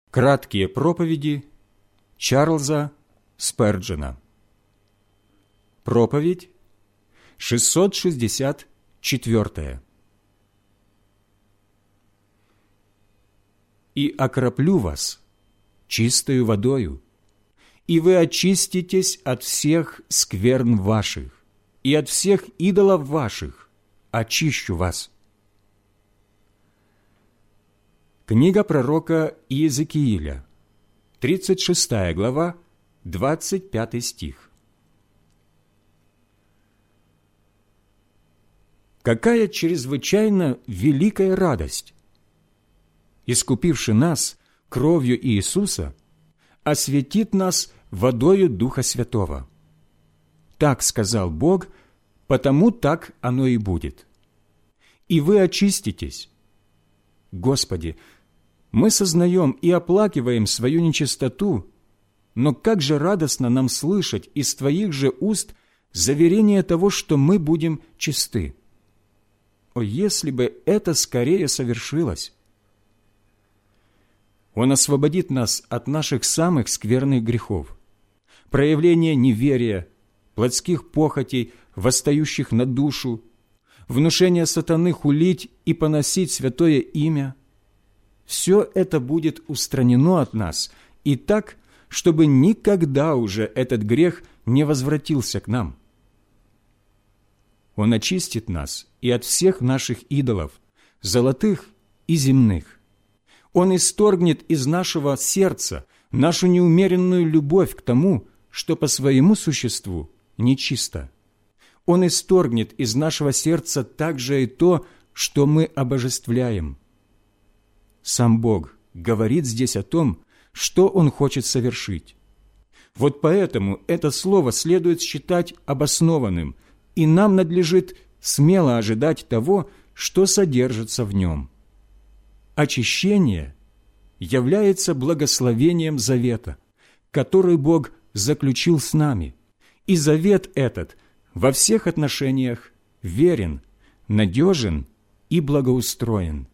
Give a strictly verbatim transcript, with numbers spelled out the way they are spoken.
Краткие проповеди Чарльза Сперджена. Проповедь шестьсот шестьдесят четвёртая. «И окроплю вас чистою водою, и вы очиститесь от всех скверн ваших, и от всех идолов ваших очищу вас». Книга пророка Иезекииля, тридцать шестая глава, двадцать пятый стих. Какая чрезвычайно великая радость! Искупивши нас кровью Иисуса, осветит нас водою Духа Святого. Так сказал Бог, потому так оно и будет. И вы очиститесь. Господи, мы сознаем и оплакиваем свою нечистоту, но как же радостно нам слышать из Твоих же уст заверение того, что мы будем чисты. О, если бы это скорее совершилось! Он освободит нас от наших самых скверных грехов, проявления неверия, плотских похотей, восстающих на душу, внушение сатаны хулить и поносить святое имя. Все это будет устранено от нас, и так, чтобы никогда уже этот грех не возвратился к нам. Он очистит нас и от всех наших идолов, золотых и земных. Он исторгнет из нашего сердца нашу неумеренную любовь к тому, что по своему существу нечисто. Он исторгнет из нашего сердца также и то, что мы обожествляем. Сам Бог говорит здесь о том, что Он хочет совершить. Вот поэтому это слово следует считать обоснованным, и нам надлежит смело ожидать того, что содержится в нем. Очищение является благословением завета, который Бог заключил с нами, и завет этот во всех отношениях верен, надежен и благоустроен.